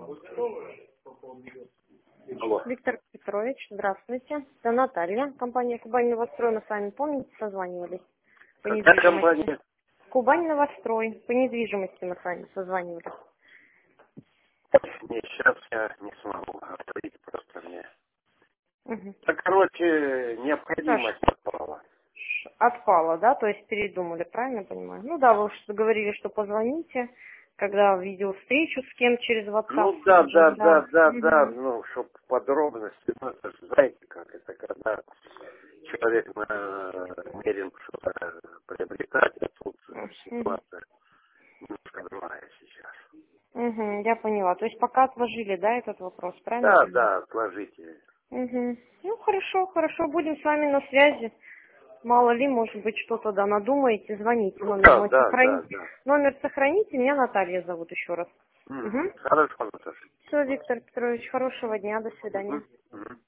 Алло. Виктор Петрович, здравствуйте. Это Наталья, компания «Кубань Новострой». Мы с вами, помните, созванивались по Какая недвижимости? компания? «Кубань Новострой». По недвижимости мы с вами созванивались. Не, сейчас я не смогу говорить, просто мне. Угу. Да, короче, необходимость отпала. Отпала, да? То есть передумали, правильно я понимаю? Ну да, вы уж говорили, что позвоните, когда видел встречу с кем через WhatsApp. Ну да, Мгм. ну, чтоб подробности, ну, это же знаете как, это когда человек намерен что-то приобретать, а тут Мгм. ситуация немножко другая сейчас. Мгм, я поняла. То есть пока отложили, да, этот вопрос, правильно я Да, понимаю? да, отложите. Угу. Ну, хорошо, хорошо, будем с вами на связи. Мало ли, может быть, что-то да надумаете, звоните. Ну Номер да, мой да, да, сохраните. да. Номер сохраните, меня Наталья зовут еще раз. Угу. Хорошо, Наташа. Все, Виктор Петрович, хорошего дня, до свидания. Мгм.